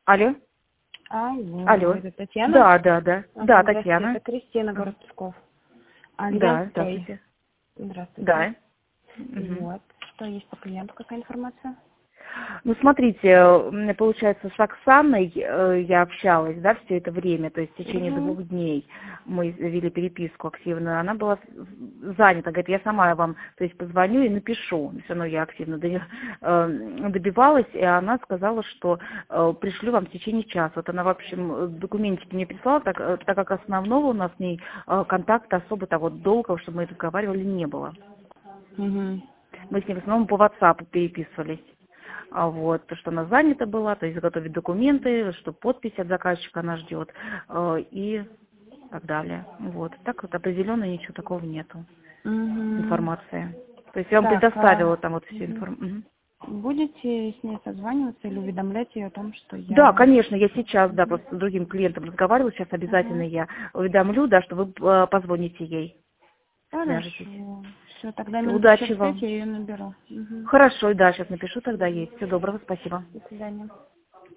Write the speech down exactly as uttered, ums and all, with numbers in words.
Алло. Алло, Алло. это Татьяна? Да, да, да. Ага, Да, здравствуйте, Татьяна. это Кристина, город Псков. Да, Альянс Пэй. здравствуйте. Здравствуйте. Да. Мгм. Вот. Что есть по клиенту, какая информация? Ну, смотрите, у меня, получается, с Оксаной э, я общалась, да, все это время, то есть в течение Угу. двух дней мы вели переписку активную. Она была с- занята, говорит, я сама вам, то есть позвоню и напишу. Все равно я активно до- э, добивалась, и она сказала, что э, пришлю вам в течение часа. Вот она, в общем, документики мне прислала, так, э, так как основного у нас с ней э, контакта особо того долгого, чтобы мы разговаривали, не было. Угу. Мы с ней в основном по WhatsApp переписывались. А вот, то, что она занята была, то есть заготовить документы, что подпись от заказчика она ждет, э, и так далее. Вот. Так вот определенно ничего такого нету. Угу. Информации. То есть я вам Так, предоставила а там вот всю мгм. информацию. будете с ней созваниваться или уведомлять ее о том, что Да, я... конечно, я сейчас, да, просто с другим клиентом разговаривала, сейчас обязательно Угу. я уведомлю, да, что вы э, позвоните ей, свяжетесь. Хорошо. Все, тогда Всё, минут удачи через пять вам. я ее наберу. Угу. Хорошо, да, сейчас напишу тогда ей. Всего доброго, спасибо. До свидания.